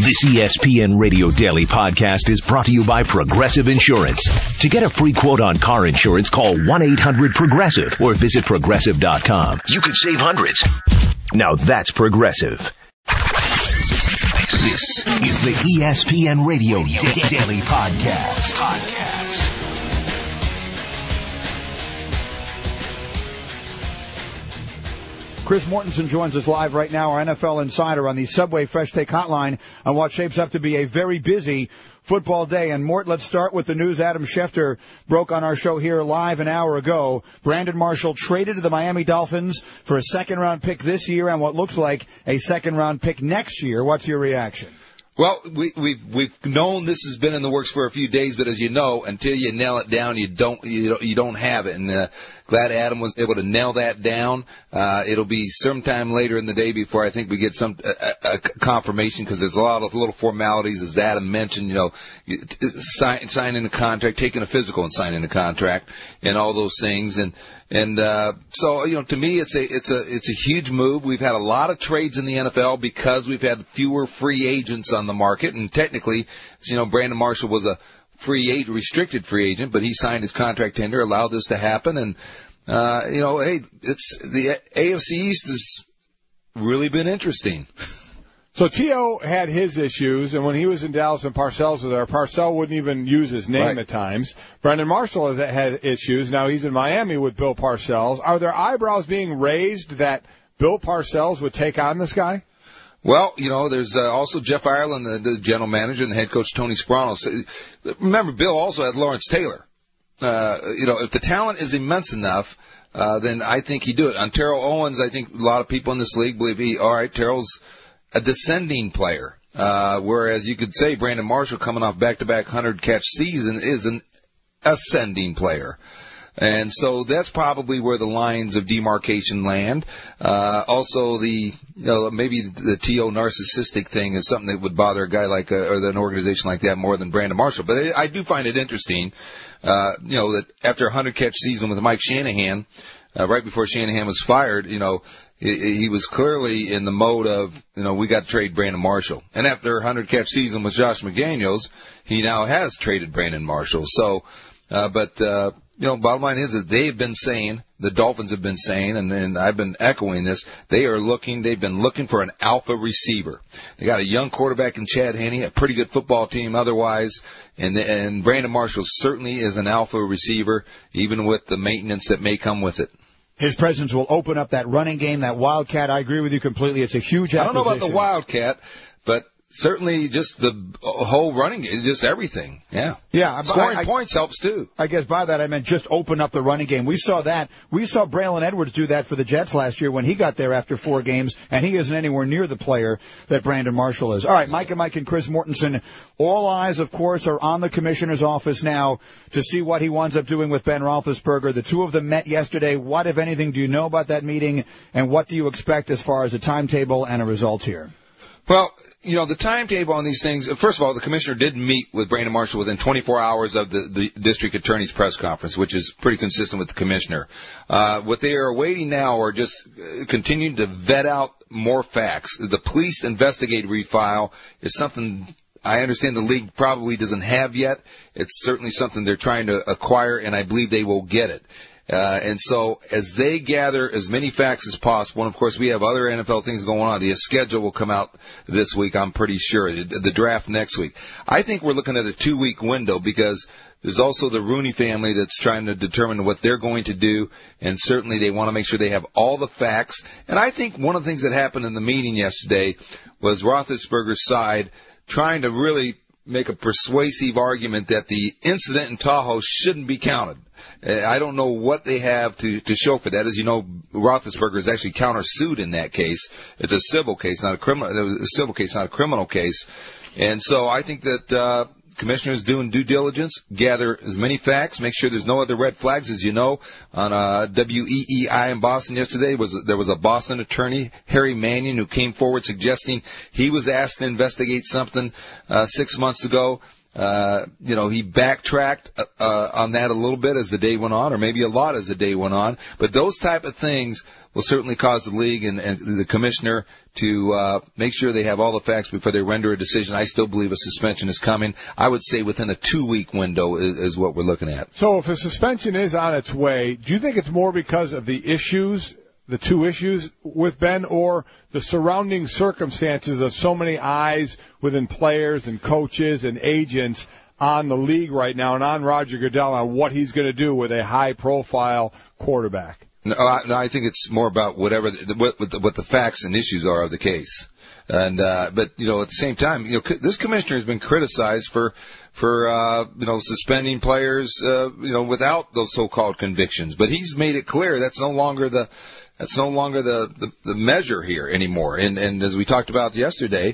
This ESPN Radio Daily podcast is brought to you by Progressive Insurance. To get a free quote on car insurance, call 1-800-PROGRESSIVE or visit Progressive.com. You could save hundreds. Now that's Progressive. This is the ESPN Radio Daily Podcast. Chris Mortensen joins us live right now, our NFL insider on the Subway Fresh Take Hotline on what shapes up to be a very busy football day. And Mort, let's start with the news Adam Schefter broke on our show here live an hour ago. Brandon Marshall traded to the Miami Dolphins for a second-round pick this year and what looks like a second-round pick next year. What's your reaction? Well, we've known this has been in the works for a few days, but as you know, until you nail it down, you don't have it. And glad Adam was able to nail that down. It'll be sometime later in the day before I think we get some confirmation, because there's a lot of little formalities, as Adam mentioned. Signing a contract, taking a physical, and signing a contract, and all those things. So to me, it's a huge move. We've had a lot of trades in the NFL because we've had fewer free agents on the market, and technically, Brandon Marshall was a restricted free agent, but he signed his contract tender, allowed this to happen, and it's the AFC East has really been interesting. So T.O. had his issues, and when he was in Dallas and Parcells was there, Parcells wouldn't even use his name at times. Brandon Marshall has had issues. Now he's in Miami with Bill Parcells. Are there eyebrows being raised that Bill Parcells would take on this guy? Well, there's also Jeff Ireland, the general manager, and the head coach, Tony Sprono. Remember, Bill also had Lawrence Taylor. If the talent is immense enough, then I think he'd do it. On Terrell Owens, I think a lot of people in this league believe Terrell's a descending player, whereas you could say Brandon Marshall, coming off back-to-back 100-catch season, is an ascending player. And so that's probably where the lines of demarcation land. Also, maybe the T.O. narcissistic thing is something that would bother a guy or an organization like that more than Brandon Marshall. But I do find it interesting, that after a 100-catch season with Mike Shanahan, right before Shanahan was fired, he was clearly in the mode of, we got to trade Brandon Marshall. And after a 100-catch season with Josh McDaniels, he now has traded Brandon Marshall. So, bottom line is that they've been saying, the Dolphins have been saying, and I've been echoing this, they've been looking for an alpha receiver. They got a young quarterback in Chad Henne, a pretty good football team otherwise, and Brandon Marshall certainly is an alpha receiver, even with the maintenance that may come with it. His presence will open up that running game, that Wildcat. I agree with you completely. It's a huge acquisition. I don't know about the Wildcat, but certainly just the whole running game, just everything. Yeah. Yeah. Scoring points helps too. I guess by that I meant just open up the running game. We saw that. We saw Braylon Edwards do that for the Jets last year when he got there after 4 games, and he isn't anywhere near the player that Brandon Marshall is. All right, Mike and Chris Mortensen, all eyes, of course, are on the commissioner's office now to see what he winds up doing with Ben Roethlisberger. The two of them met yesterday. What, if anything, do you know about that meeting, and what do you expect as far as a timetable and a result here? Well, the timetable on these things, first of all, the commissioner did meet with Brandon Marshall within 24 hours of the district attorney's press conference, which is pretty consistent with the commissioner. What they are awaiting now are just continuing to vet out more facts. The police investigative file is something I understand the league probably doesn't have yet. It's certainly something they're trying to acquire, and I believe they will get it. And so as they gather as many facts as possible, and of course we have other NFL things going on. The schedule will come out this week, I'm pretty sure. The draft next week. I think we're looking at a 2-week window because there's also the Rooney family that's trying to determine what they're going to do, and certainly they want to make sure they have all the facts. And I think one of the things that happened in the meeting yesterday was Roethlisberger's side trying to really make a persuasive argument that the incident in Tahoe shouldn't be counted. I don't know what they have to show for that. As you know, Roethlisberger is actually countersued in that case. It's a civil case, not a criminal. It was a civil case, not a criminal case. And so I think that commissioners doing due diligence, gather as many facts, make sure there's no other red flags. As you know, on WEEI in Boston yesterday, there was a Boston attorney, Harry Mannion, who came forward suggesting he was asked to investigate something 6 months ago. He backtracked on that a little bit as the day went on, or maybe a lot as the day went on. But those type of things will certainly cause the league and the commissioner to make sure they have all the facts before they render a decision. I still believe a suspension is coming. I would say within a 2-week window is what we're looking at. So if a suspension is on its way, do you think it's more because of the issues, the two issues with Ben, or the surrounding circumstances of so many eyes within players and coaches and agents on the league right now and on Roger Goodell on what he's going to do with a high-profile quarterback? No, I think it's more about what the facts and issues are of the case. And but at the same time, this commissioner has been criticized for suspending players without those so-called convictions. But he's made it clear that's no longer the measure here anymore. And as we talked about yesterday,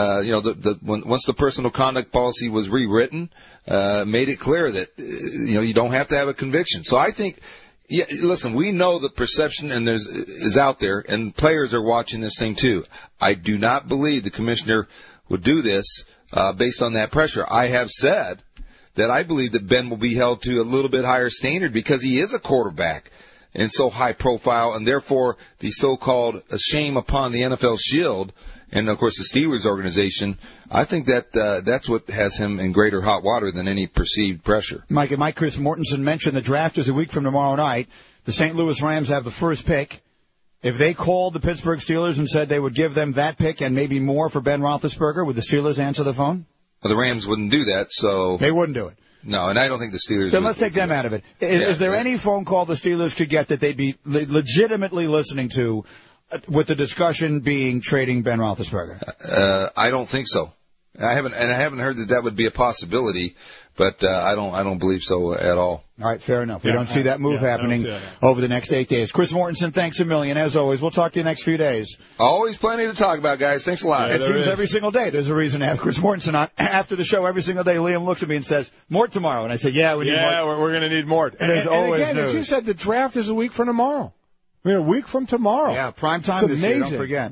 once the personal conduct policy was rewritten, made it clear that you don't have to have a conviction. So I think. Yeah, listen, we know the perception is out there, and players are watching this thing too. I do not believe the commissioner would do this based on that pressure. I have said that I believe that Ben will be held to a little bit higher standard because he is a quarterback and so high profile, and therefore the so-called shame upon the NFL shield and, of course, the Steelers organization, I think that that's what has him in greater hot water than any perceived pressure. Mike Chris Mortensen mentioned the draft is a week from tomorrow night. The St. Louis Rams have the first pick. If they called the Pittsburgh Steelers and said they would give them that pick and maybe more for Ben Roethlisberger, would the Steelers answer the phone? Well, the Rams wouldn't do that, so... They wouldn't do it. No, and I don't think the Steelers... Then let's take them out of it. Is there any phone call the Steelers could get that they'd be legitimately listening to with the discussion being trading Ben Roethlisberger? I don't think so. I haven't heard that would be a possibility, but I don't believe so at all. All right, fair enough. We don't see that move happening over the next 8 days. Chris Mortensen, thanks a million. As always, we'll talk to you next few days. Always plenty to talk about, guys. Thanks a lot. It seems every single day there's a reason to have Chris Mortensen on. After the show, every single day, Liam looks at me and says, Mort tomorrow. And I say, yeah, we need Mort. Yeah, we're going to need Mort. And there's always again, news. As you said, the draft is a week from tomorrow. A week from tomorrow. Yeah, prime time this year, don't forget.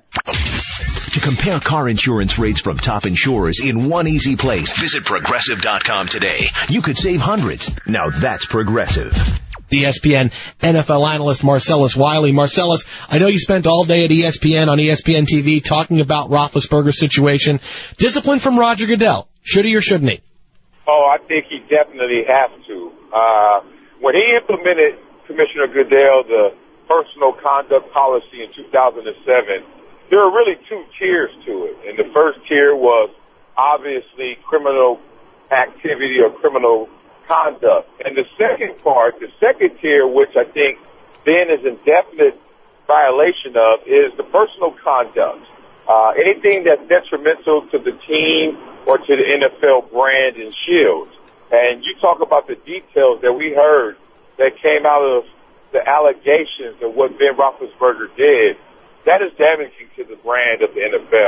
To compare car insurance rates from top insurers in one easy place, visit Progressive.com today. You could save hundreds. Now that's Progressive. ESPN NFL analyst Marcellus Wiley. Marcellus, I know you spent all day at ESPN on ESPN TV talking about Roethlisberger's situation. Discipline from Roger Goodell. Should he or shouldn't he? Oh, I think he definitely has to. When he implemented Commissioner Goodell, the personal conduct policy in 2007, there were really two tiers to it. And the first tier was obviously criminal activity or criminal conduct. And the second part, the second tier, which I think Ben is in definite violation of, is the personal conduct. Anything that's detrimental to the team or to the NFL brand and shield. And you talk about the details that we heard that came out of the allegations of what Ben Roethlisberger did. That is damaging to the brand of the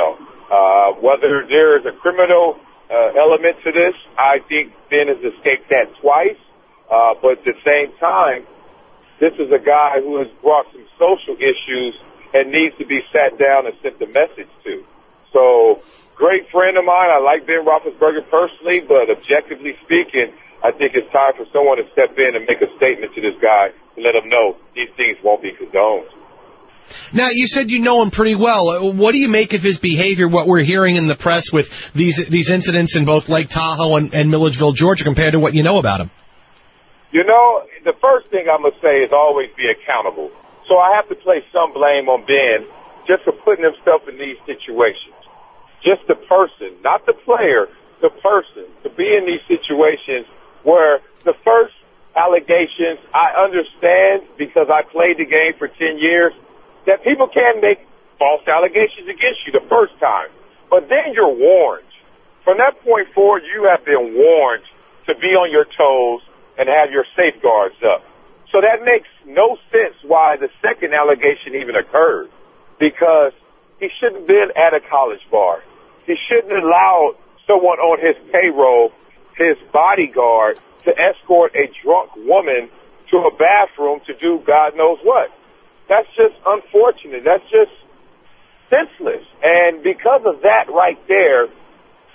NFL. Whether there is a criminal element to this, I think Ben has escaped that twice. But at the same time, this is a guy who has brought some social issues and needs to be sat down and sent a message to. So, great friend of mine. I like Ben Roethlisberger personally, but objectively speaking, I think it's time for someone to step in and make a statement to this guy to let him know these things won't be condoned. Now, you said you know him pretty well. What do you make of his behavior, what we're hearing in the press with these incidents in both Lake Tahoe and Milledgeville, Georgia, compared to what you know about him? You know, the first thing I'm going to say is always be accountable. So I have to place some blame on Ben just for putting himself in these situations. Just the person, not the player, the person, to be in these situations where the first allegations, I understand because I played the game for 10 years, that people can make false allegations against you the first time. But then you're warned. From that point forward, you have been warned to be on your toes and have your safeguards up. So that makes no sense why the second allegation even occurred, because he shouldn't have been at a college bar. He shouldn't have allowed someone on his payroll, his bodyguard, to escort a drunk woman to a bathroom to do God knows what. That's just unfortunate. That's just senseless. And because of that right there,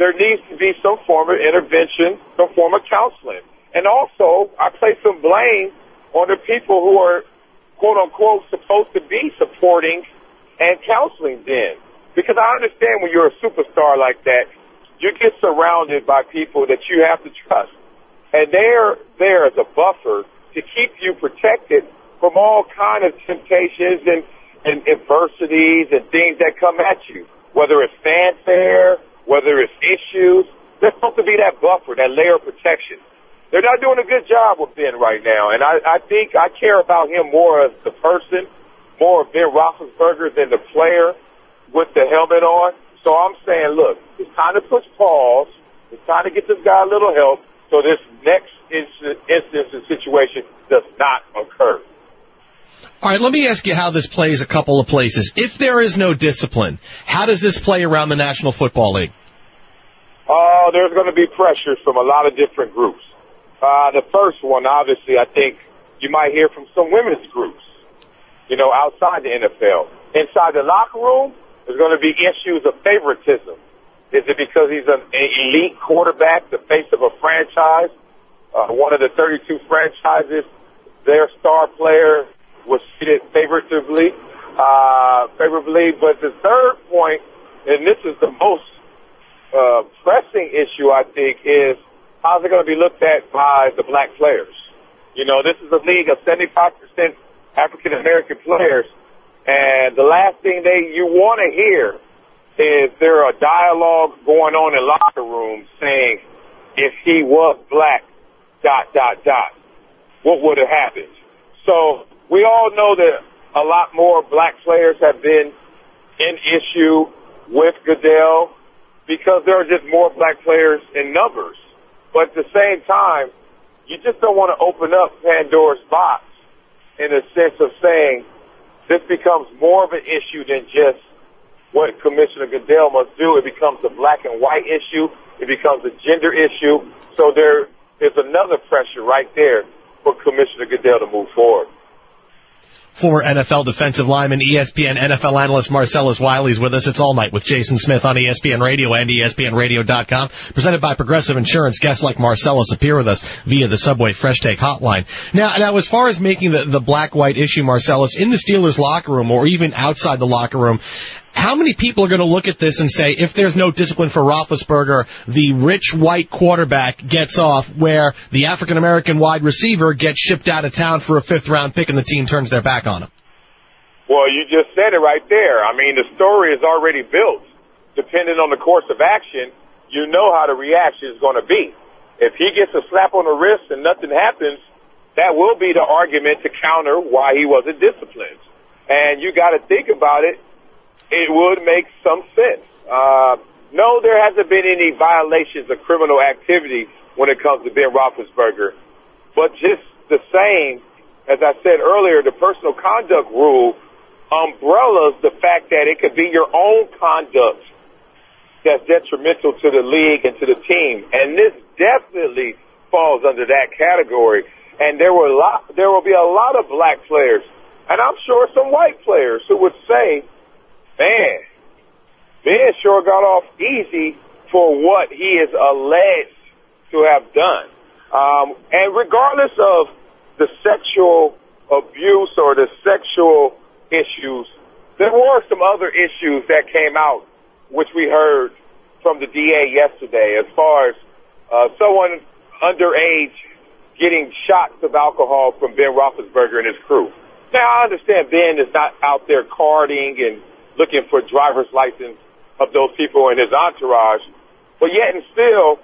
there needs to be some form of intervention, some form of counseling. And also, I place some blame on the people who are, quote-unquote, supposed to be supporting and counseling Ben. Because I understand when you're a superstar like that, you get surrounded by people that you have to trust. And they're there as a buffer to keep you protected from all kind of temptations and adversities and things that come at you, whether it's fanfare, whether it's issues. There's supposed to be that buffer, that layer of protection. They're not doing a good job with Ben right now, and I think I care about him more as the person, more of Ben Roethlisberger than the player with the helmet on. So I'm saying, look, it's time to push pause. It's time to get this guy a little help so this next instance and situation does not occur. All right, let me ask you how this plays a couple of places. If there is no discipline, how does this play around the National Football League? There's going to be pressures from a lot of different groups. The first one, obviously, I think you might hear from some women's groups, outside the NFL. Inside the locker room, there's going to be issues of favoritism. Is it because he's an elite quarterback, the face of a franchise, one of the 32 franchises, their star player was treated favorably. But the third point, and this is the most pressing issue, I think, is how's it going to be looked at by the black players? This is a league of 75% African-American players, and the last thing you want to hear is there a dialogue going on in locker rooms saying, if he was black, ... what would have happened? So we all know that a lot more black players have been in issue with Goodell because there are just more black players in numbers. But at the same time, you just don't want to open up Pandora's box in a sense of saying this becomes more of an issue than just what Commissioner Goodell must do. It becomes a black and white issue. It becomes a gender issue. So there is another pressure right there for Commissioner Goodell to move forward. Former NFL defensive lineman, ESPN NFL analyst Marcellus Wiley is with us. It's All Night with Jason Smith on ESPN Radio and ESPNradio.com. Presented by Progressive Insurance. Guests like Marcellus appear with us via the Subway Fresh Take hotline. Now, as far as making the black-white issue, Marcellus, in the Steelers locker room or even outside the locker room, how many people are going to look at this and say, if there's no discipline for Roethlisberger, the rich white quarterback gets off where the African-American wide receiver gets shipped out of town for a fifth-round pick and the team turns their back on him? Well, you just said it right there. I mean, the story is already built. Depending on the course of action, you know how the reaction is going to be. If he gets a slap on the wrist and nothing happens, that will be the argument to counter why he wasn't disciplined. And you got to think about it. It would make some sense. No, there hasn't been any violations of criminal activity when it comes to Ben Roethlisberger. But just the same, as I said earlier, the personal conduct rule umbrellas the fact that it could be your own conduct that's detrimental to the league and to the team. And this definitely falls under that category. And there will be a lot of black players, and I'm sure some white players who would say, man, Ben sure got off easy for what he is alleged to have done. And regardless of the sexual abuse or the sexual issues, there were some other issues that came out, which we heard from the DA yesterday, as far as someone underage getting shots of alcohol from Ben Roethlisberger and his crew. Now, I understand Ben is not out there carding and looking for driver's license of those people in his entourage, but yet and still,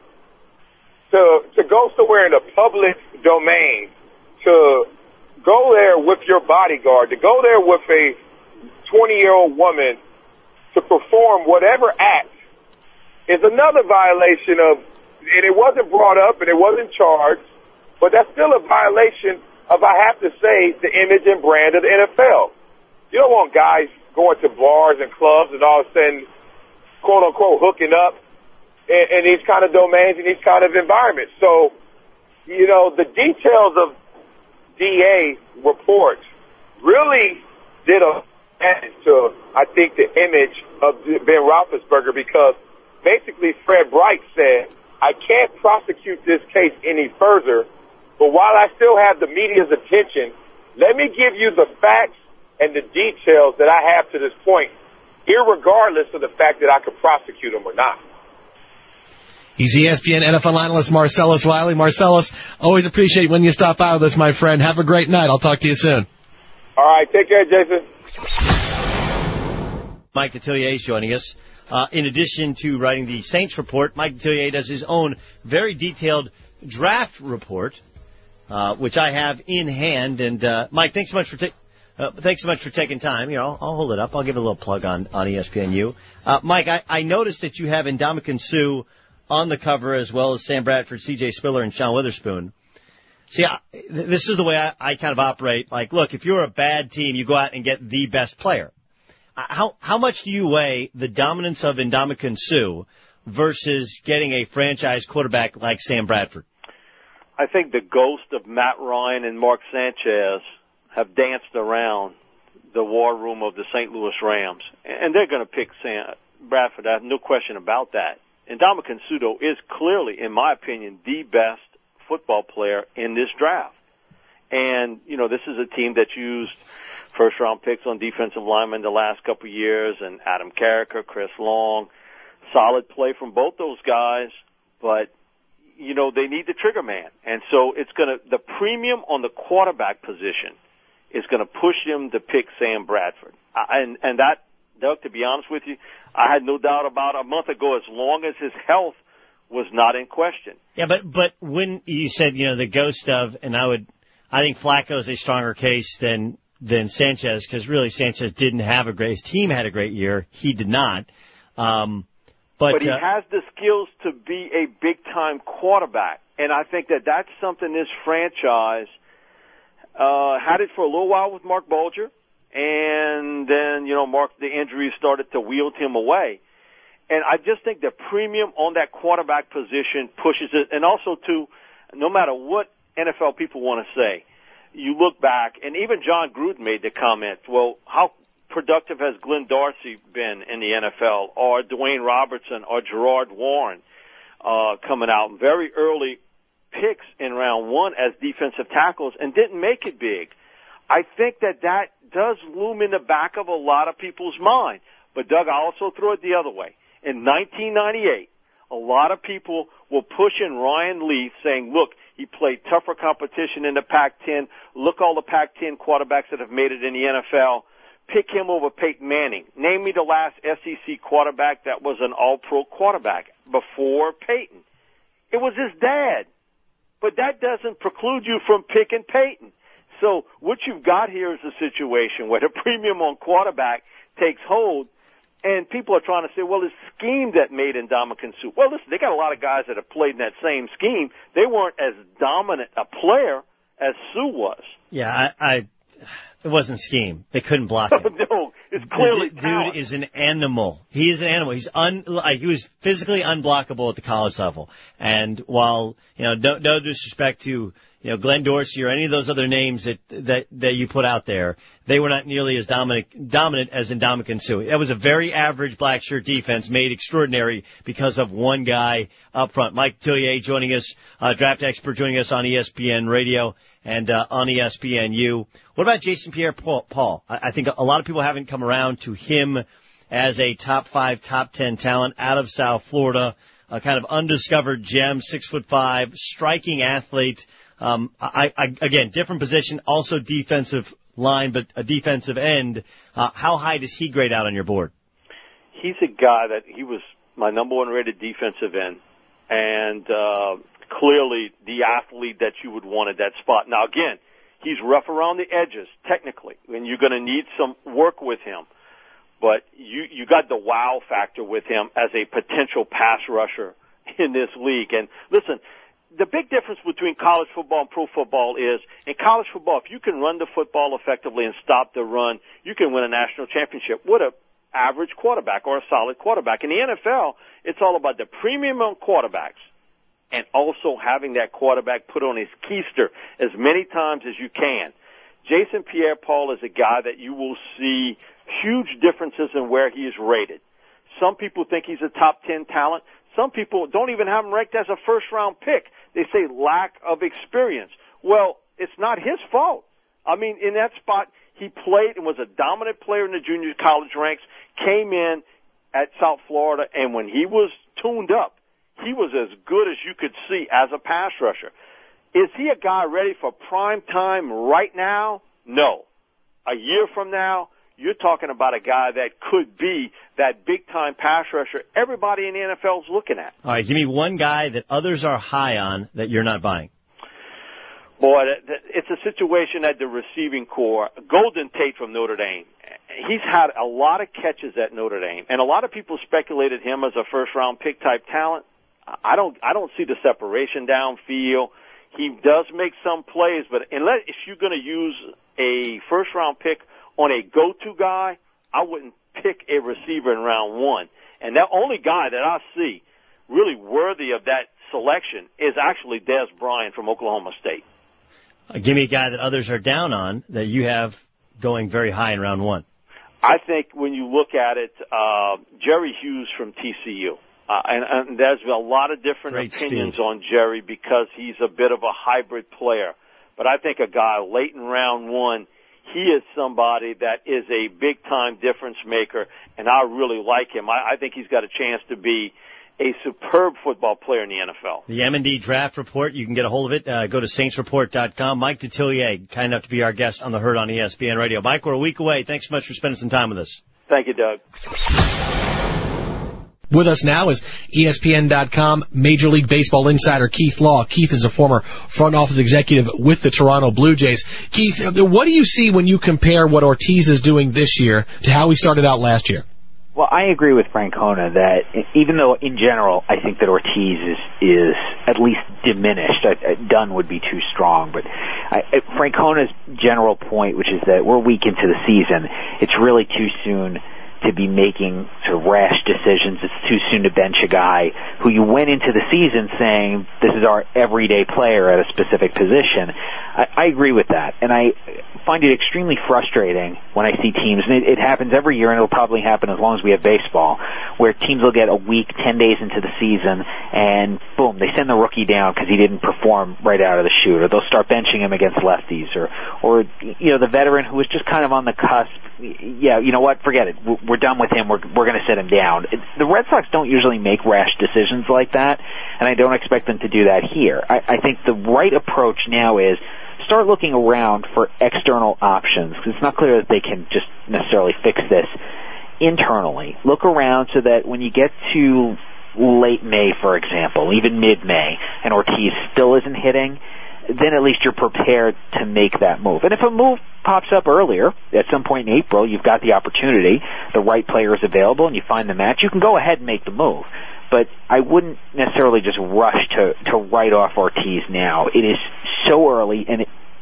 to go somewhere in a public domain, to go there with your bodyguard, to go there with a 20-year-old woman to perform whatever act is another violation of, and it wasn't brought up and it wasn't charged, but that's still a violation of, I have to say, the image and brand of the NFL. You don't want guys going to bars and clubs and all of a sudden, quote-unquote, hooking up in these kind of domains and these kind of environments. So, the details of DA report really did a damage to, I think, the image of Ben Roethlisberger, because basically Fred Bright said, I can't prosecute this case any further, but while I still have the media's attention, let me give you the facts and the details that I have to this point, irregardless of the fact that I could prosecute him or not. He's ESPN NFL analyst Marcellus Wiley. Marcellus, always appreciate when you stop by with us, my friend. Have a great night. I'll talk to you soon. All right, take care, Jason. Mike Detillier is joining us. In addition to writing the Saints report, Mike Detillier does his own very detailed draft report, which I have in hand. And Mike, thanks so much for taking time. You know, I'll hold it up. I'll give it a little plug on ESPNU. Mike, I noticed that you have Ndamukong Suh on the cover, as well as Sam Bradford, C.J. Spiller, and Sean Witherspoon. See, this is the way I kind of operate. Like, look, if you're a bad team, you go out and get the best player. How much do you weigh the dominance of Ndamukong Suh versus getting a franchise quarterback like Sam Bradford? I think the ghost of Matt Ryan and Mark Sanchez have danced around the war room of the St. Louis Rams, and they're going to pick Sam Bradford. I have no question about that. Ndamukong Suh, though, is clearly, in my opinion, the best football player in this draft. And, you know, this is a team that used first-round picks on defensive linemen the last couple of years, and Adam Carricker, Chris Long. Solid play from both those guys, but, you know, they need the trigger man. And so it's going to, the premium on the quarterback position is going to push them to pick Sam Bradford. And that, Doug, to be honest with you, I had no doubt about a month ago, as long as his health was not in question. Yeah, but when you said, you know, the ghost of, and I think Flacco is a stronger case than Sanchez, because really Sanchez didn't have his team had a great year. He did not. But he has the skills to be a big-time quarterback. And I think that that's something this franchise had it for a little while with Mark Bulger. And then, you know, the injuries started to wield him away. And I just think the premium on that quarterback position pushes it. And also, too, no matter what NFL people want to say, you look back, and even John Gruden made the comment, well, how productive has Glenn Dorsey been in the NFL, or Dwayne Robertson, or Gerard Warren coming out very early picks in round one as defensive tackles and didn't make it big. I think that does loom in the back of a lot of people's mind. But, Doug, I also throw it the other way. In 1998, a lot of people were pushing Ryan Leaf, saying, look, he played tougher competition in the Pac-10. Look all the Pac-10 quarterbacks that have made it in the NFL. Pick him over Peyton Manning. Name me the last SEC quarterback that was an all-pro quarterback before Peyton. It was his dad. But that doesn't preclude you from picking Peyton. So what you've got here is a situation where the premium on quarterback takes hold, and people are trying to say, well, it's scheme that made Ndamukong Suh. Well, listen, they got a lot of guys that have played in that same scheme. They weren't as dominant a player as Suh was. Yeah, it wasn't scheme. They couldn't block him. No, it's clearly dude is an animal. He is an animal. He's he was physically unblockable at the college level. And while, you know, no disrespect to, you know, Glenn Dorsey or any of those other names that you put out there, they were not nearly as dominant as Ndamukong Suh. That was a very average black shirt defense made extraordinary because of one guy up front. Mike Detillier joining us, draft expert joining us on ESPN Radio and on ESPNU. What about Jason Pierre-Paul? I think a lot of people haven't come around to him as a top 5, top 10 talent out of South Florida, a kind of undiscovered gem, 6'5", striking athlete. Again, different position, also defensive line, but a defensive end. How high does he grade out on your board? He's a guy that he was my number one rated defensive end, and clearly the athlete that you would want at that spot. Now, again, he's rough around the edges, technically, and you're going to need some work with him. But you got the wow factor with him as a potential pass rusher in this league. And listen, the big difference between college football and pro football is, in college football, if you can run the football effectively and stop the run, you can win a national championship with an average quarterback or a solid quarterback. In the NFL, it's all about the premium on quarterbacks and also having that quarterback put on his keister as many times as you can. Jason Pierre-Paul is a guy that you will see huge differences in where he is rated. Some people think he's a top 10 talent. Some people don't even have him ranked as a first-round pick. They say lack of experience. Well, it's not his fault. I mean, in that spot, he played and was a dominant player in the junior college ranks, came in at South Florida, and when he was tuned up, he was as good as you could see as a pass rusher. Is he a guy ready for prime time right now? No. A year from now, you're talking about a guy that could be that big-time pass rusher everybody in the NFL is looking at. All right, give me one guy that others are high on that you're not buying. Boy, it's a situation at the receiving core. Golden Tate from Notre Dame. He's had a lot of catches at Notre Dame, and a lot of people speculated him as a first-round pick type talent. I don't see the separation downfield. He does make some plays, but if you're going to use a first-round pick on a go-to guy, I wouldn't pick a receiver in round one. And the only guy that I see really worthy of that selection is actually Des Bryant from Oklahoma State. Give me a guy that others are down on that you have going very high in round one. I think when you look at it, Jerry Hughes from TCU. And there's a lot of different opinions on Jerry because he's a bit of a hybrid player. But I think a guy late in round one, he is somebody that is a big-time difference maker, and I really like him. I think he's got a chance to be a superb football player in the NFL. The M&D Draft Report, you can get a hold of it. Go to saintsreport.com. Mike Detillier, kind enough to be our guest on the Herd on ESPN Radio. Mike, we're a week away. Thanks so much for spending some time with us. Thank you, Doug. With us now is ESPN.com Major League Baseball insider Keith Law. Keith is a former front office executive with the Toronto Blue Jays. Keith, what do you see when you compare what Ortiz is doing this year to how he started out last year? Well, I agree with Francona that even though in general I think that Ortiz is at least diminished, done would be too strong, but Francona's general point, which is that we're a week into the season, it's really too soon to be making sort of rash decisions. It's too soon to bench a guy who you went into the season saying this is our everyday player at a specific position. I agree with that, and I find it extremely frustrating when I see teams, and it happens every year, and it'll probably happen as long as we have baseball, where teams will get a week, 10 days into the season, and boom, they send the rookie down because he didn't perform right out of the chute, or they'll start benching him against lefties, or you know, the veteran who was just kind of on the cusp. Yeah, you know what? Forget it. We're done with him. We're going to sit him down. The Red Sox don't usually make rash decisions like that, and I don't expect them to do that here. I think the right approach now is start looking around for external options, because it's not clear that they can just necessarily fix this internally. Look around so that when you get to late May, for example, even mid-May, and Ortiz still isn't hitting, then at least you're prepared to make that move. And if a move pops up earlier, at some point in April, you've got the opportunity, the right player is available, and you find the match, you can go ahead and make the move. But I wouldn't necessarily just rush to write off Ortiz now. It is so early, and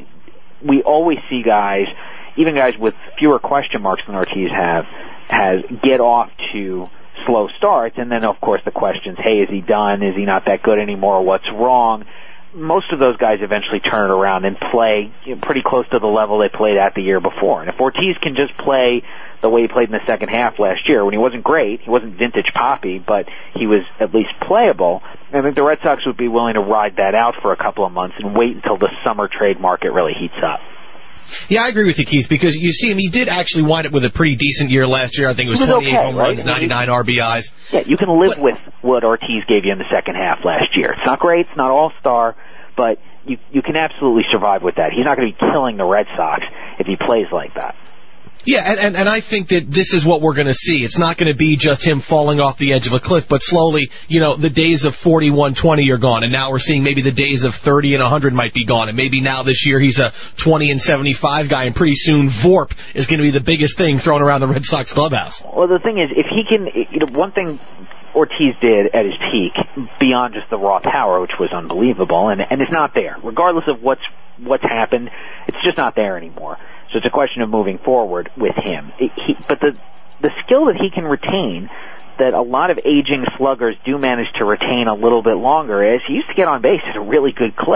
we always see guys, even guys with fewer question marks than Ortiz has get off to slow starts, and then, of course, the questions, hey, is he done? Is he not that good anymore? What's wrong? Most of those guys eventually turn it around and play pretty close to the level they played at the year before. And if Ortiz can just play the way he played in the second half last year, when he wasn't great, he wasn't vintage Poppy, but he was at least playable, I think the Red Sox would be willing to ride that out for a couple of months and wait until the summer trade market really heats up. Yeah, I agree with you, Keith, because you see him, he did actually wind up with a pretty decent year last year. I think it was 28 home runs, 99 RBIs. Yeah, you can live with what Ortiz gave you in the second half last year. It's not great, it's not all-star, but you can absolutely survive with that. He's not going to be killing the Red Sox if he plays like that. Yeah, and I think that this is what we're going to see. It's not going to be just him falling off the edge of a cliff, but slowly, the days of 41-20 are gone, and now we're seeing maybe the days of 30 and 100 might be gone, and maybe now this year he's a 20 and 75 guy, and pretty soon VORP is going to be the biggest thing thrown around the Red Sox clubhouse. Well, the thing is, if he can, one thing Ortiz did at his peak, beyond just the raw power, which was unbelievable, and it's not there. Regardless of what's happened, it's just not there anymore. So it's a question of moving forward with him. But the skill that he can retain, that a lot of aging sluggers do manage to retain a little bit longer, is he used to get on base at a really good clip.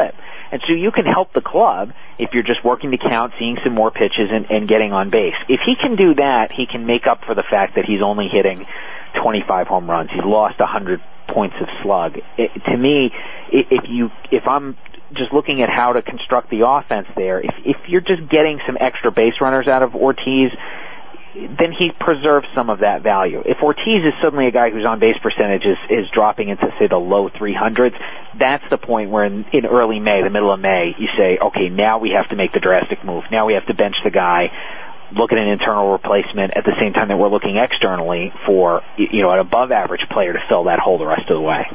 And so you can help the club if you're just working the count, seeing some more pitches, and getting on base. If he can do that, he can make up for the fact that he's only hitting 25 home runs. He's lost 100 points of slug. To me, if I'm just looking at how to construct the offense there, if you're just getting some extra base runners out of Ortiz, then he preserves some of that value. If Ortiz is suddenly a guy whose on-base percentage is dropping into, say, the low 300s, that's the point where in early May, the middle of May, you say, okay, now we have to make the drastic move. Now we have to bench the guy, look at an internal replacement at the same time that we're looking externally for, an above-average player to fill that hole the rest of the way.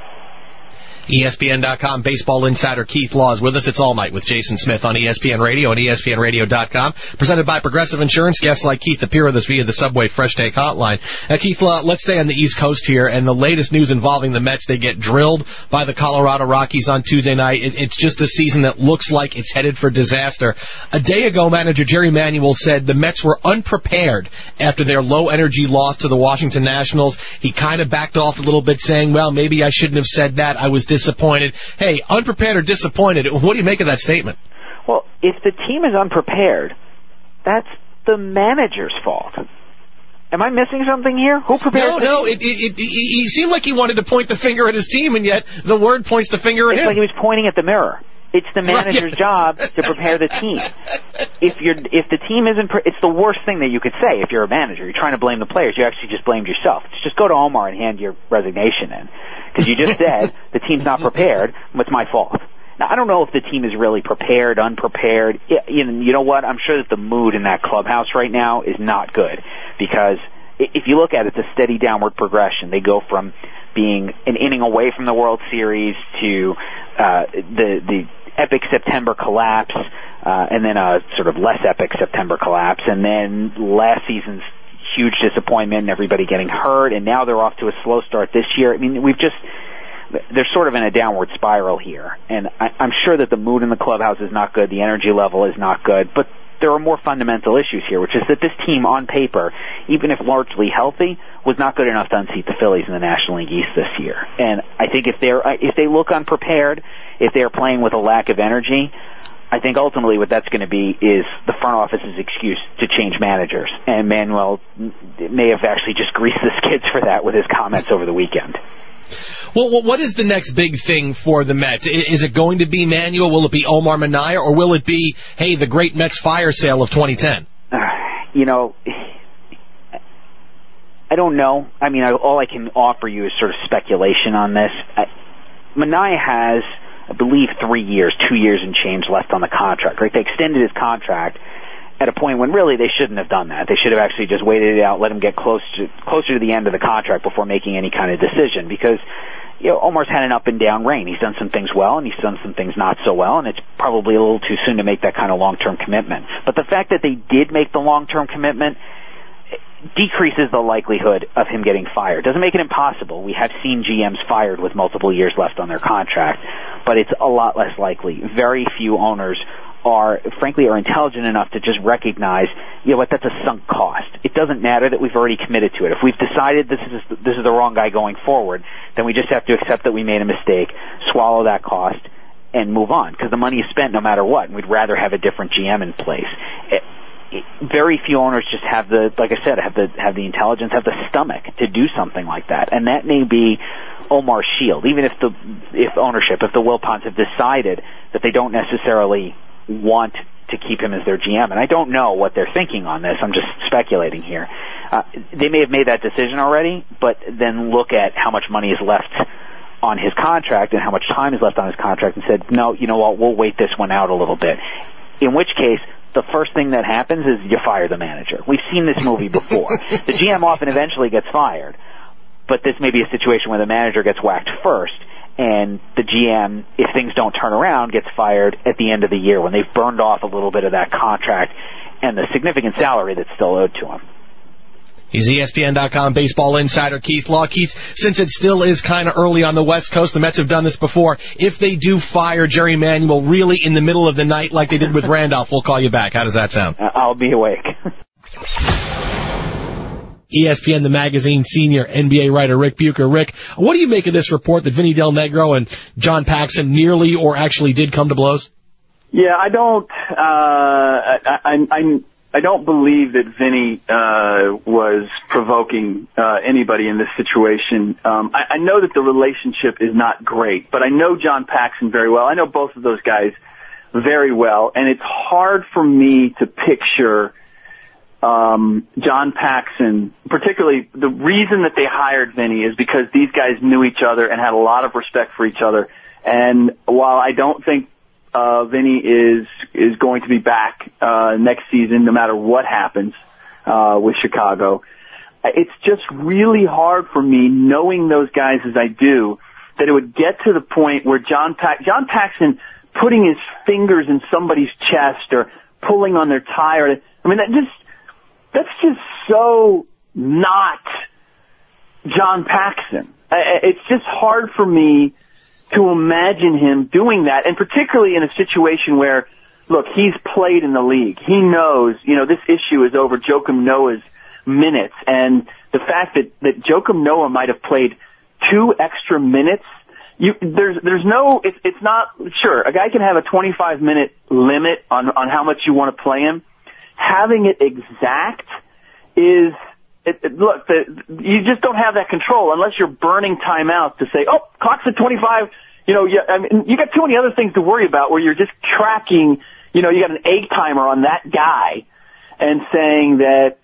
ESPN.com baseball insider Keith Law is with us. It's All Night with Jason Smith on ESPN Radio and ESPNRadio.com. Presented by Progressive Insurance. Guests like Keith appear with us via the Subway Fresh Take Hotline. Keith Law, let's stay on the East Coast here. And the latest news involving the Mets, they get drilled by the Colorado Rockies on Tuesday night. It's just a season that looks like it's headed for disaster. A day ago, manager Jerry Manuel said the Mets were unprepared after their low-energy loss to the Washington Nationals. He kind of backed off a little bit, saying, well, maybe I shouldn't have said that. I was disappointed. Hey, unprepared or disappointed, what do you make of that statement? Well, if the team is unprepared, that's the manager's fault. Am I missing something here? Who prepared? No, he seemed like he wanted to point the finger at his team, and yet the word points the finger at him. It's like he was pointing at the mirror. It's the manager's job to prepare the team. If the team isn't, it's the worst thing that you could say if you're a manager. You're trying to blame the players. You actually just blamed yourself. Just go to Omar and hand your resignation in. Because you just said, the team's not prepared, it's my fault. Now, I don't know if the team is really prepared, unprepared. You know what? I'm sure that the mood in that clubhouse right now is not good. Because if you look at it, it's a steady downward progression. They go from being an inning away from the World Series to the epic September collapse, and then a sort of less epic September collapse, and then last season's huge disappointment and everybody getting hurt, and now they're off to a slow start this year. I mean, they're sort of in a downward spiral here, and I'm sure that the mood in the clubhouse is not good, the energy level is not good, but there are more fundamental issues here, which is that this team on paper, even if largely healthy, was not good enough to unseat the Phillies in the National League East this year. And I think if they look unprepared, if they're playing with a lack of energy, I think ultimately what that's going to be is the front office's excuse to change managers. And Manuel may have actually just greased the skids for that with his comments over the weekend. Well, what is the next big thing for the Mets? Is it going to be Manuel? Will it be Omar Minaya? Or will it be, hey, the great Mets fire sale of 2010? I don't know. I mean, all I can offer you is sort of speculation on this. Minaya has, I believe, 3 years, 2 years and change left on the contract, right? They extended his contract at a point when really they shouldn't have done that. They should have actually just waited it out, let him get closer to the end of the contract before making any kind of decision, because Omar's had an up and down reign. He's done some things well and he's done some things not so well, and it's probably a little too soon to make that kind of long-term commitment. But the fact that they did make the long-term commitment decreases the likelihood of him getting fired. Doesn't make it impossible. We have seen GMs fired with multiple years left on their contract, but it's a lot less likely. Very few owners are intelligent enough to just recognize, that's a sunk cost. It doesn't matter that we've already committed to it. If we've decided this is the wrong guy going forward, then we just have to accept that we made a mistake, swallow that cost, and move on, because the money is spent no matter what, and we'd rather have a different GM in place. Very few owners just have the intelligence, have the stomach to do something like that, and that may be Omar's shield. Even if the Wilpons have decided that they don't necessarily want to keep him as their GM, and I don't know what they're thinking on this. I'm just speculating here. They may have made that decision already, but then look at how much money is left on his contract and how much time is left on his contract, and said, no, you know what, we'll wait this one out a little bit. In which case, the first thing that happens is you fire the manager. We've seen this movie before. The GM often eventually gets fired, but this may be a situation where the manager gets whacked first, and the GM, if things don't turn around, gets fired at the end of the year when they've burned off a little bit of that contract and the significant salary that's still owed to him. He's ESPN.com baseball insider Keith Law. Keith, since it still is kind of early on the West Coast, the Mets have done this before. If they do fire Jerry Manuel really in the middle of the night like they did with Randolph, we'll call you back. How does that sound? I'll be awake. ESPN, the magazine senior NBA writer Rick Bucher. Rick, what do you make of this report that Vinny Del Negro and John Paxson nearly or actually did come to blows? Yeah, I don't. I don't believe that Vinny was provoking anybody in this situation. I know that the relationship is not great, but I know John Paxson very well. I know both of those guys very well, and it's hard for me to picture John Paxson, particularly the reason that they hired Vinny is because these guys knew each other and had a lot of respect for each other. And while I don't think Vinny is going to be back next season, no matter what happens with Chicago, it's just really hard for me, knowing those guys as I do, that it would get to the point where John Paxson putting his fingers in somebody's chest or pulling on their tie. I mean, that's just so not John Paxson. It's just hard for me to imagine him doing that, and particularly in a situation where, look, he's played in the league. He knows, this issue is over Joakim Noah's minutes, and the fact that Joakim Noah might have played 2 extra minutes, there's no, it's not, sure, a guy can have a 25-minute limit on how much you want to play him. Having it exact is, look, you just don't have that control unless you're burning timeouts to say, oh, clock's at 25. I mean, you got too many other things to worry about where you're just tracking, you got an egg timer on that guy and saying that,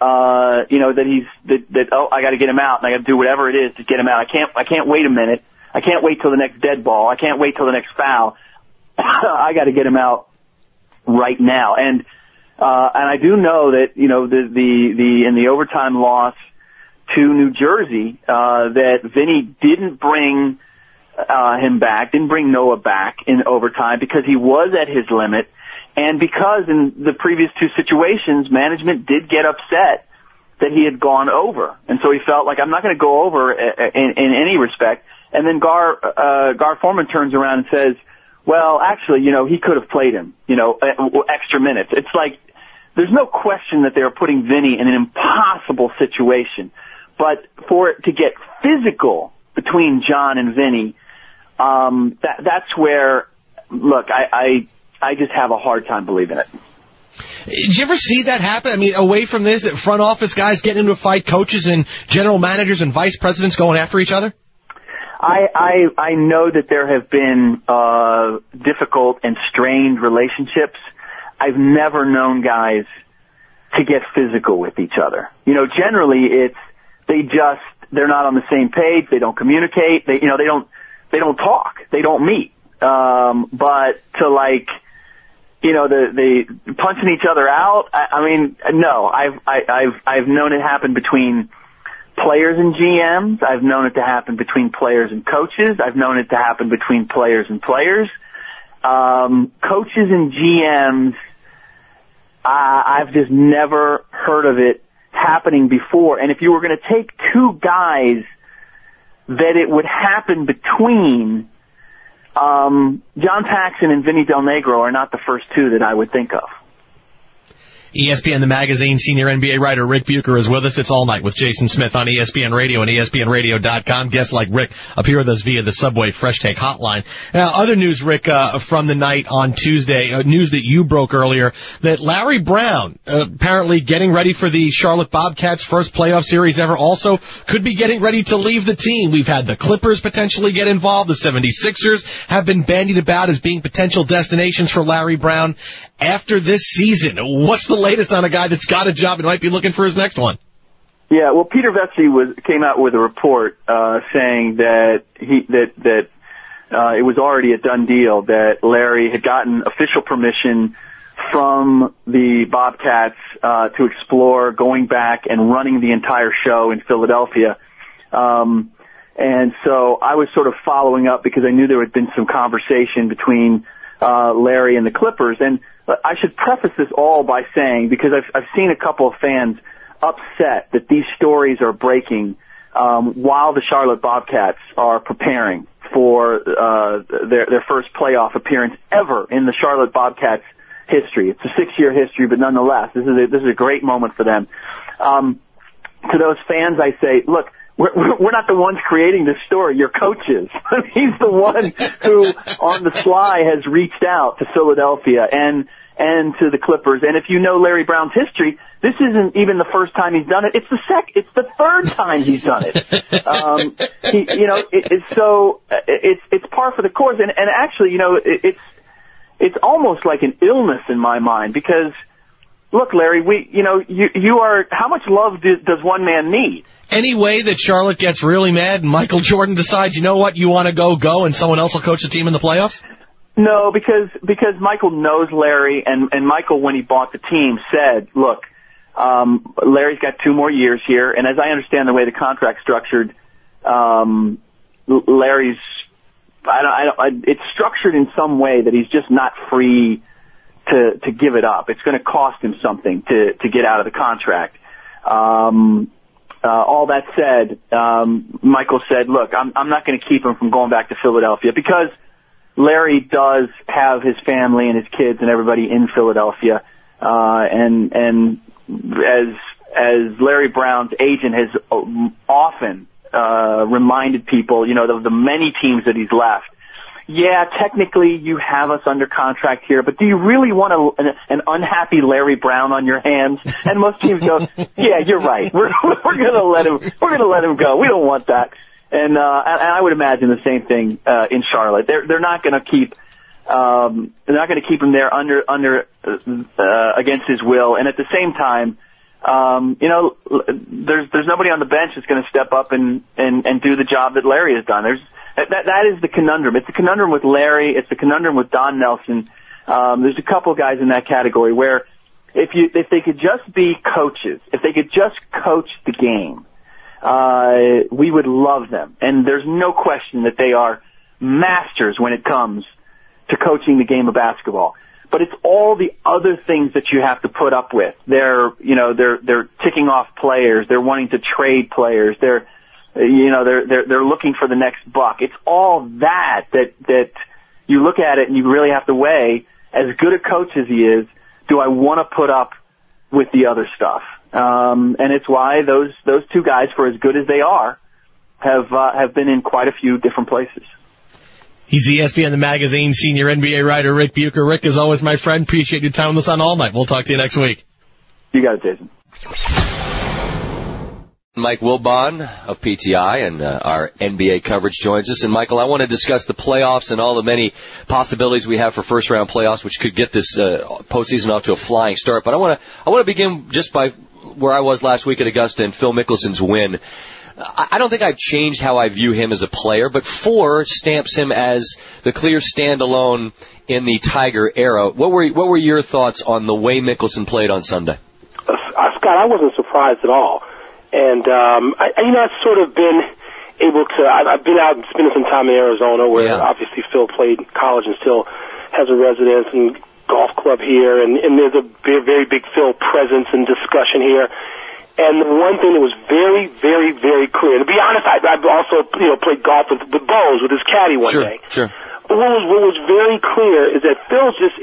oh, I got to get him out and I got to do whatever it is to get him out. I can't wait a minute. I can't wait till the next dead ball. I can't wait till the next foul. I got to get him out right now. And I do know that, in the overtime loss to New Jersey, that Vinny didn't bring him back, didn't bring Noah back in overtime because he was at his limit, and because in the previous 2 situations, management did get upset that he had gone over. And so he felt like, I'm not going to go over in any respect. And then Gar Forman turns around and says, well, actually, he could have played him, extra minutes. It's like, there's no question that they are putting Vinny in an impossible situation. But for it to get physical between John and Vinny, that's where, look, I just have a hard time believing it. Did you ever see that happen? I mean, away from this, that front office guys getting into a fight, coaches and general managers and vice presidents going after each other? I know that there have been difficult and strained relationships. I've never known guys to get physical with each other. Generally it's they're not on the same page. They don't communicate. They don't talk. They don't meet. But to the punching each other out. I mean, no. I've known it happen between players and GMs. I've known it to happen between players and coaches. I've known it to happen between players and players. Coaches and GMs, I've just never heard of it happening before. And if you were going to take 2 guys that it would happen between, John Paxson and Vinny Del Negro are not the first 2 that I would think of. ESPN The Magazine senior NBA writer Rick Bucher is with us. It's All Night with Jason Smith on ESPN Radio and ESPNRadio.com. Guests like Rick appear with us via the Subway Fresh Take hotline. Now, other news, Rick, from the night on Tuesday, news that you broke earlier, that Larry Brown, apparently getting ready for the Charlotte Bobcats' first playoff series ever, also could be getting ready to leave the team. We've had the Clippers potentially get involved. The 76ers have been bandied about as being potential destinations for Larry Brown after this season. What's the latest on a guy that's got a job and might be looking for his next one? Yeah, well, Peter Vecsey came out with a report saying that it was already a done deal, that Larry had gotten official permission from the Bobcats to explore going back and running the entire show in Philadelphia. And so I was sort of following up because I knew there had been some conversation between Larry and the Clippers. And I should preface this all by saying, because I've seen a couple of fans upset that these stories are breaking while the Charlotte Bobcats are preparing for their first playoff appearance ever in the Charlotte Bobcats history. It's a 6-year history, but nonetheless, this is a great moment for them. To those fans, I say, look, we're not the ones creating this story. Your coach is. He's the one who, on the sly, has reached out to Philadelphia and to the Clippers. And if you know Larry Brown's history, this isn't even the first time he's done it. It's the third time he's done it. It's par for the course. And actually, it's almost like an illness in my mind because, look, Larry, you are, how much love does one man need? Any way that Charlotte gets really mad and Michael Jordan decides, you know what, you want to go, and someone else will coach the team in the playoffs? No, because Michael knows Larry, and Michael, when he bought the team, said, look, Larry's got 2 more years here, and as I understand the way the contract's structured, Larry's, it's structured in some way that he's just not free to give it up. It's going to cost him something to get out of the contract. All that said, Michael said, look, I'm not going to keep him from going back to Philadelphia because Larry does have his family and his kids and everybody in Philadelphia. And as Larry Brown's agent has often, reminded people, the many teams that he's left. Yeah, technically you have us under contract here, but do you really want an unhappy Larry Brown on your hands? And most teams go, yeah, you're right. We're gonna let him go. We don't want that. And I would imagine the same thing in Charlotte. They're not going to keep him there under against his will. And at the same time, there's nobody on the bench that's going to step up and do the job that Larry has done. That is the conundrum. It's the conundrum with Larry. It's the conundrum with Don Nelson. There's a couple guys in that category where if they could just be coaches, if they could just coach the game, we would love them. And there's no question that they are masters when it comes to coaching the game of basketball. But it's all the other things that you have to put up with. They're ticking off players. They're wanting to trade players. They're looking for the next buck. It's all that you look at it and you really have to weigh, as good a coach as he is, do I want to put up with the other stuff? And it's why those 2 guys, for as good as they are, have been in quite a few different places. He's ESPN The Magazine senior NBA writer Rick Bucher. Rick, as always, my friend, appreciate your time with us on All Night. We'll talk to you next week. You got it, Jason. Mike Wilbon of PTI and our NBA coverage joins us. And, Michael, I want to discuss the playoffs and all the many possibilities we have for first-round playoffs, which could get this postseason off to a flying start. But I want to begin just by where I was last week at Augusta and Phil Mickelson's win. I don't think I've changed how I view him as a player, but 4 stamps him as the clear standalone in the Tiger era. What were your thoughts on the way Mickelson played on Sunday? Scott, I wasn't surprised at all. And, I've sort of been able to, I've been out and spending some time in Arizona where obviously Phil played in college and still has a residence and golf club here. And there's a very, very big Phil presence and discussion here. And the one thing that was very, very, very clear, to be honest, I've also, played golf with Bose, with his caddy one day. Sure. But what was very clear is that Phil's just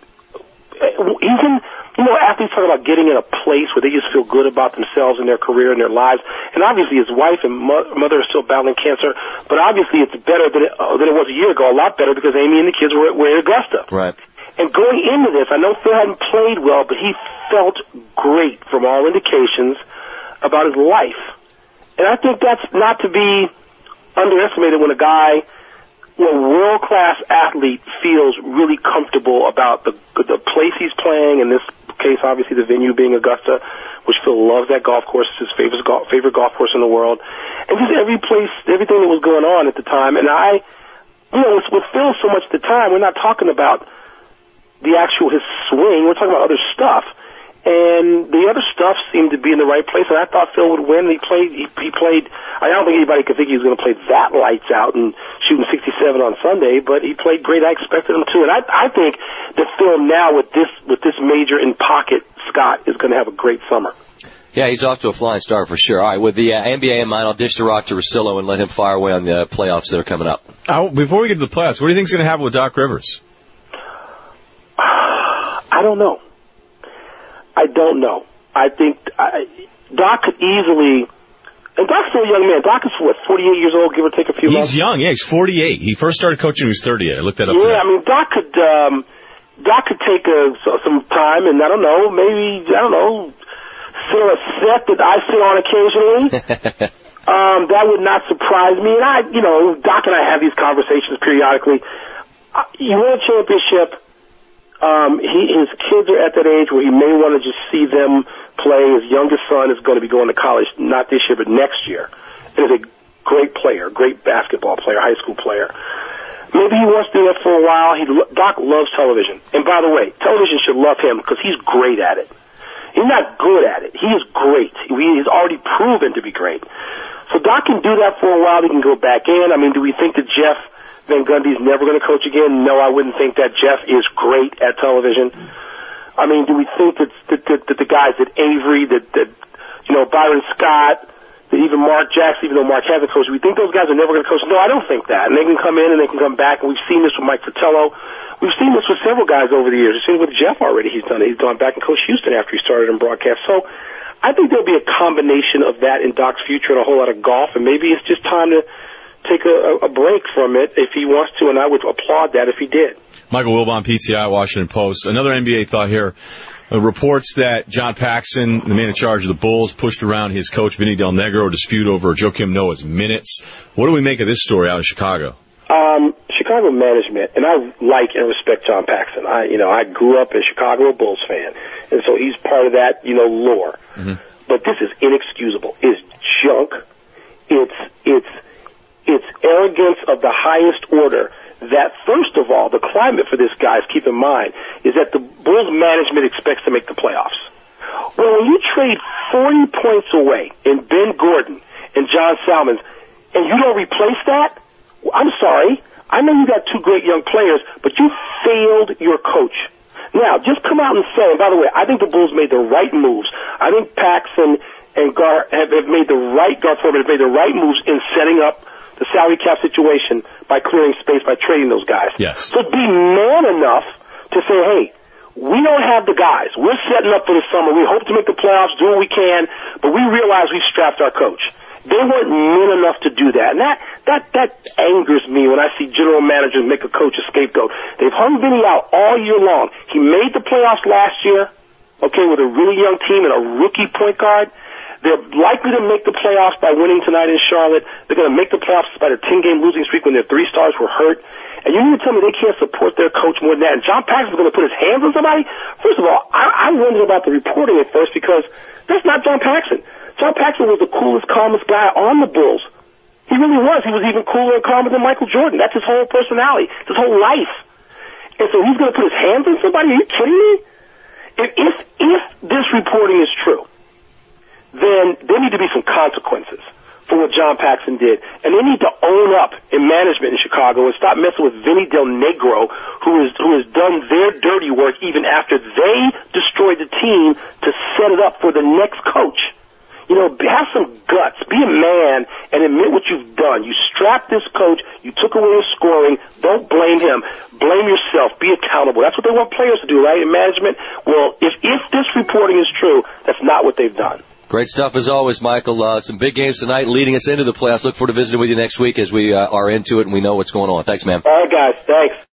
athletes talk about getting in a place where they just feel good about themselves and their career and their lives. And obviously his wife and mother are still battling cancer, but obviously it's better than it was a year ago, a lot better, because Amy and the kids were at Augusta. Right. And going into this, I know Phil hadn't played well, but he felt great from all indications about his life. And I think that's not to be underestimated when a world-class athlete feels really comfortable about the place he's playing, in this case, obviously the venue being Augusta, which Phil loves that golf course. It's his favorite golf course in the world. And just everything that was going on at the time. And with Phil so much at the time, we're not talking about his swing. We're talking about other stuff. And the other stuff seemed to be in the right place, and I thought Phil would win. He played, I don't think anybody could think he was going to play that lights out and shooting 67 on Sunday, but he played great. I expected him to. And I think that Phil now with this major in pocket, Scott, is going to have a great summer. Yeah, he's off to a flying start for sure. All right, with the NBA in mind, I'll dish the rock to Russillo and let him fire away on the playoffs that are coming up. Before we get to the playoffs, what do you think is going to happen with Doc Rivers? I don't know. I think Doc could easily And Doc's still a young man. Doc is, 48 years old, give or take a few months? He's young, yeah, he's 48. He first started coaching when he was 38. I looked that up today. Yeah, I mean, Doc could take some time and, maybe, sit on a set that I sit on occasionally. That would not surprise me. And Doc and I have these conversations periodically. You win a championship, his kids are at that age where he may want to just see them play. His youngest son is going to be going to college, not this year, but next year. And is a great player, great basketball player, high school player. Maybe he wants to do that for a while. Doc loves television. And by the way, television should love him because he's great at it. He's not good at it. He is great. He's already proven to be great. So Doc can do that for a while. He can go back in. I mean, do we think that Jeff Van Gundy's never going to coach again? No, I wouldn't think that. Jeff is great at television. I mean, do we think that the guys at Avery, that Byron Scott, that even Mark Jackson, even though Mark hasn't coached, do we think those guys are never going to coach? No, I don't think that. And they can come in and they can come back, and we've seen this with Mike Fratello. We've seen this with several guys over the years. We've seen it with Jeff already. He's done it. He's gone back and coached Houston after he started in broadcast. So I think there'll be a combination of that in Doc's future and a whole lot of golf, and maybe it's just time to take a break from it if he wants to, and I would applaud that if he did. Michael Wilbon, PTI, Washington Post. Another NBA thought here. Reports that John Paxson, the man in charge of the Bulls, pushed around his coach Vinny Del Negro, a dispute over Joakim Noah's minutes. What do we make of this story out of Chicago? Chicago management, and I like and respect John Paxson. I grew up a Chicago Bulls fan, and so he's part of that, lore. Mm-hmm. But this is inexcusable. It's junk. It's arrogance of the highest order. That, first of all, the climate for this, guys, keep in mind, is that the Bulls management expects to make the playoffs. Well, when you trade 40 points away in Ben Gordon and John Salmons, and you don't replace that, I'm sorry. I know you got two great young players, but you failed your coach. Now, just come out and say, and by the way, I think the Bulls made the right moves. I think Paxson and Gar have made the right, Gar Forman have made the right moves in setting up the salary cap situation by clearing space, by trading those guys. Yes. So be man enough to say, hey, we don't have the guys. We're setting up for the summer. We hope to make the playoffs, do what we can, but we realize we've strapped our coach. They weren't men enough to do that. And that angers me when I see general managers make a coach a scapegoat. They've hung Vinny out all year long. He made the playoffs last year, with a really young team and a rookie point guard. They're likely to make the playoffs by winning tonight in Charlotte. They're going to make the playoffs by the 10-game losing streak when their three stars were hurt. And you mean to tell me they can't support their coach more than that? And John Paxson's going to put his hands on somebody? First of all, I wondered about the reporting at first because that's not John Paxson. John Paxson was the coolest, calmest guy on the Bulls. He really was. He was even cooler and calmer than Michael Jordan. That's his whole personality, his whole life. And so he's going to put his hands on somebody? Are you kidding me? If this reporting is true, then there need to be some consequences for what John Paxson did. And they need to own up in management in Chicago and stop messing with Vinny Del Negro, who has done their dirty work even after they destroyed the team to set it up for the next coach. Have some guts. Be a man and admit what you've done. You strapped this coach. You took away his scoring. Don't blame him. Blame yourself. Be accountable. That's what they want players to do, right, in management? Well, if this reporting is true, that's not what they've done. Great stuff as always, Michael. Some big games tonight leading us into the playoffs. Look forward to visiting with you next week as we are into it and we know what's going on. Thanks, man. All right, guys. Thanks.